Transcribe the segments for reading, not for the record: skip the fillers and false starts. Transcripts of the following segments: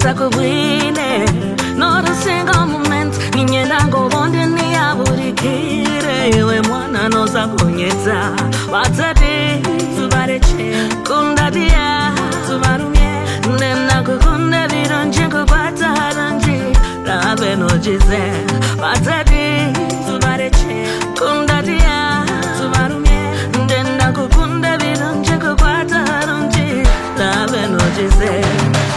takubwine. Not a single moment. Ninyenda ngobonde ni aburikire. Iwe mwana noza kunyeta. Watati tubareche. Kundadia tubarumye. Nena kukunde vironje kubata haranji. Rabe no jize. Watati tubareche. Kundadia tubarumye. Nena kukunde vironje kubata haranji. Rabe no jize.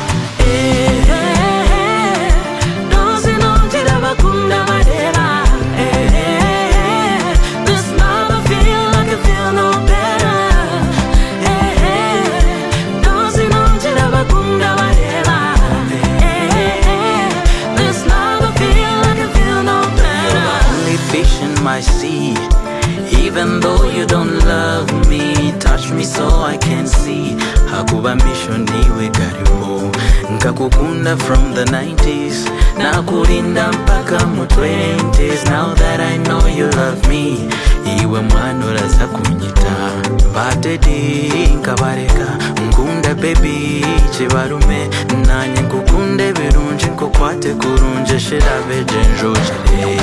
My sea, even though you don't love me, touch me so I can see. Hakuba mission niwe karibu, nkakukunda from the 90s, nakulinda mpaka mu 20s. Now that I know you love me, iwe mwana uraza kunyita batedi nkabareka nkunda baby chibarume nanye nkukunde birunje nkukwate kurunje shirabe jenjojere.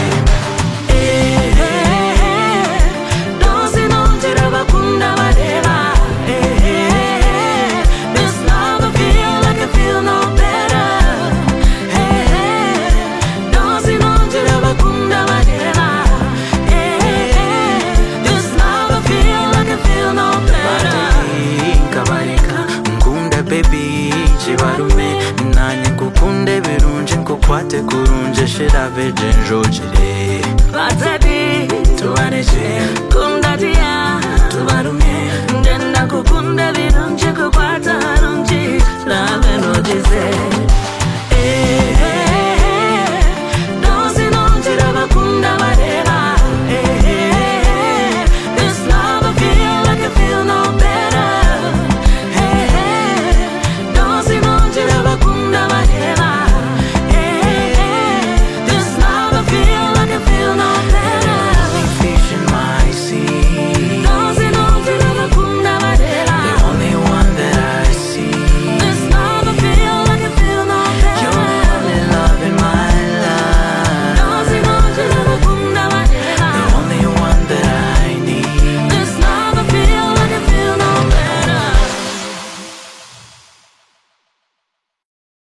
Baby, chibarume nanye nkukunde birunje nkukwate kurunje shirabe jenjojere. Batadi tubareche kundadia tubarume. Ndenda kukunde birunje kukwata harunji. Rabe no jize.